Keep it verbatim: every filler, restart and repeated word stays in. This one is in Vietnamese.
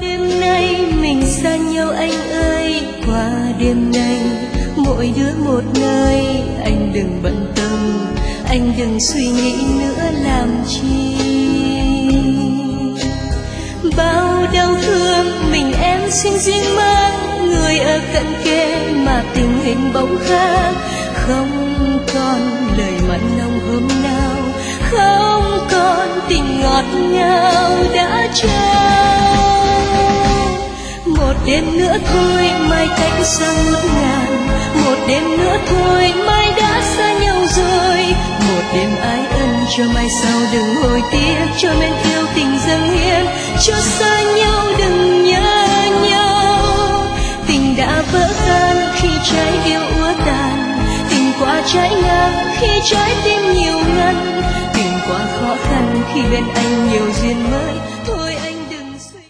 Đêm nay mình xa nhau anh ơi, qua đêm nay mỗi đứa một nơi. Anh đừng bận tâm, anh đừng suy nghĩ nữa làm chi. Bao đau thương mình em xin riêng mang, người ở cận kề mà tình hình bỗng khác. Không còn lời mặn nồng hôm nào, không còn tình ngọt ngào đã trao. Một đêm nữa thôi mai cách xa ngút ngàn, một đêm nữa thôi mai đã xa nhau rồi. Một đêm ái ân cho mai sau đừng hối tiếc, cho men yêu tình dâng hiến, cho xa nhau đừng nhớ nhau. Tình đã vỡ tan khi trái yêu úa tàn, tình quá trái ngang khi trái tim nhiều ngăn. Tình quá khó khăn khi bên anh nhiều duyên mới.